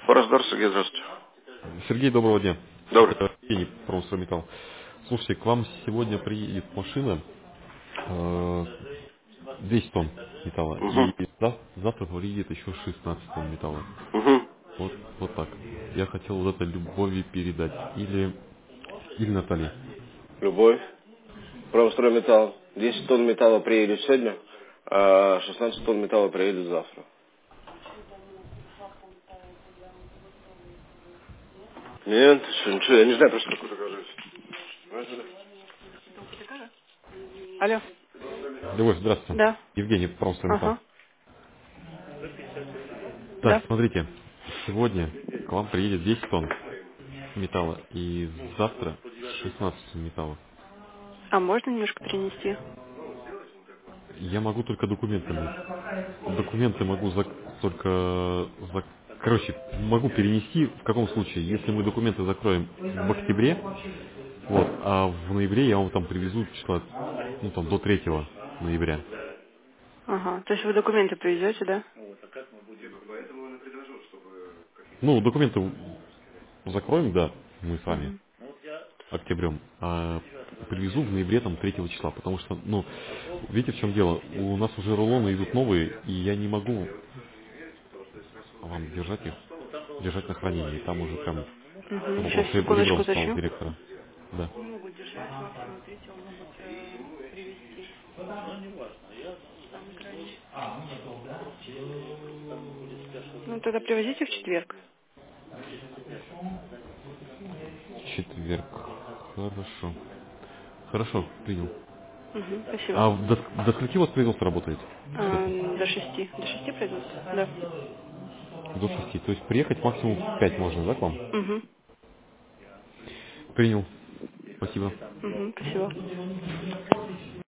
Пороздар, Сергей, здравствуйте. Сергей, доброго дня. Добрый. Это Евгений, Промстройметалл. Слушайте, к вам сегодня приедет машина 10 тонн металла, Угу. и завтра приедет еще 16 тонн металла. Угу. Вот так. Я хотел вот это Любови передать. Или Наталье. Любовь. Промстройметалл. 10 тонн металла приедет сегодня, а 16 тонн металла приедет завтра. Нет, ничего, я не знаю, просто какую доказывать. Алло. Любовь, здравствуйте. Да. Евгений, Промстройметалл. Ага. Так, Да. смотрите, сегодня к вам приедет 10 тонн металла, и завтра 16 тонн металла. А можно немножко перенести? Я могу только документами. Документы могу короче, могу перенести в каком случае, если мы документы закроем в октябре, вот, а в ноябре я вам там привезу числа, ну там до 3 ноября. Ага. То есть вы документы привезете, да? Ну, документы закроем, да, мы с вами, Угу. октябрем, а привезу в ноябре там 3 числа, потому что, ну, видите, в чем дело, у нас уже рулоны идут новые, и я не могу вам держать на хранении, там уже прям Угу. вопрос Сейчас, секундочку, ребром стал уточню. директора. Да. Не могут держать, максимум третьего могут привезти. Самый крайний. Ну, тогда привозите в четверг. Четверг. Хорошо. Хорошо, принял. Угу. Спасибо. А до скольки у вас производство работает? Кстати, До 6. До 6 производства? Да. до 6. То есть приехать максимум в 5 можно, да, к вам? Угу. Принял. Спасибо. Угу. Спасибо.